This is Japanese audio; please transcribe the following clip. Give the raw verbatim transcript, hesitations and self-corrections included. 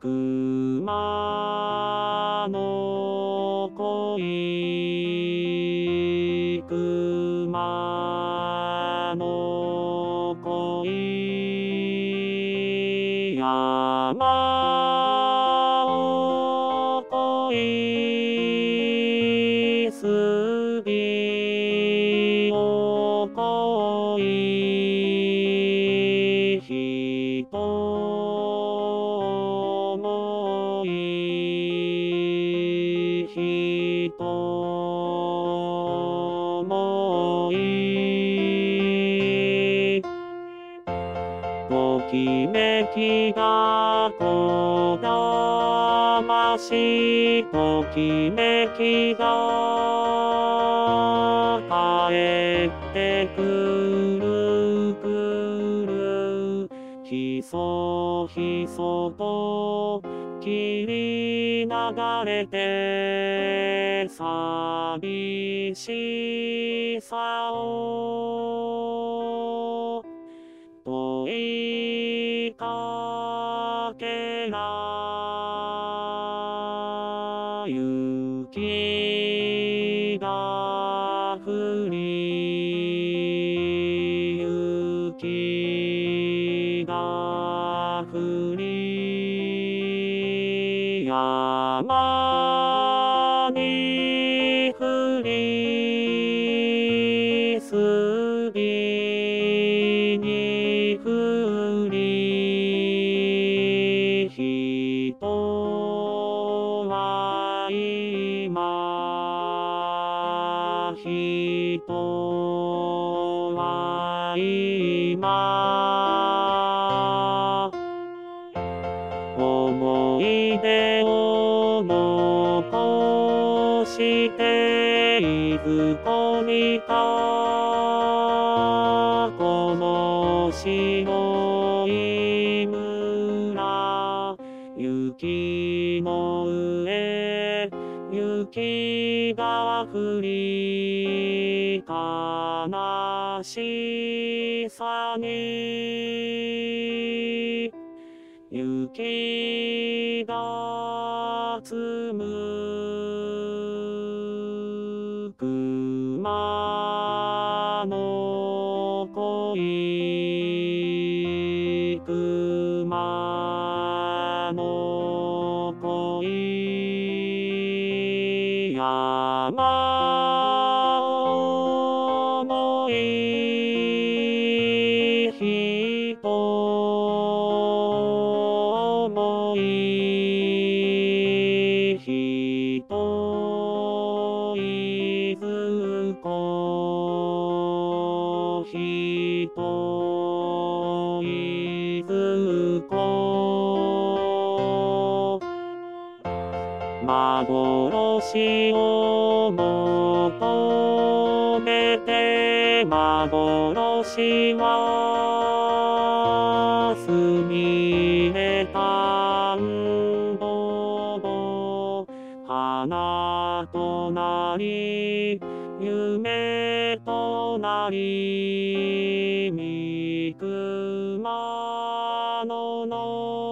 熊の恋熊の恋山を恋すびを恋人思い人思いときめきがこだましときめきが帰ってくるくるひそひそと霧流れて寂しさを問いかけら雪が降り雪が降り山に降りすびに降り人は今人は今思い出を残していずこにかこの白い村雪の上雪が降り悲しさに雪が積む熊の恋熊の恋山を思い人思い人いずこ人いずこ幻を求めて幻はすみれたんぼぼ花となり夢となり三熊野の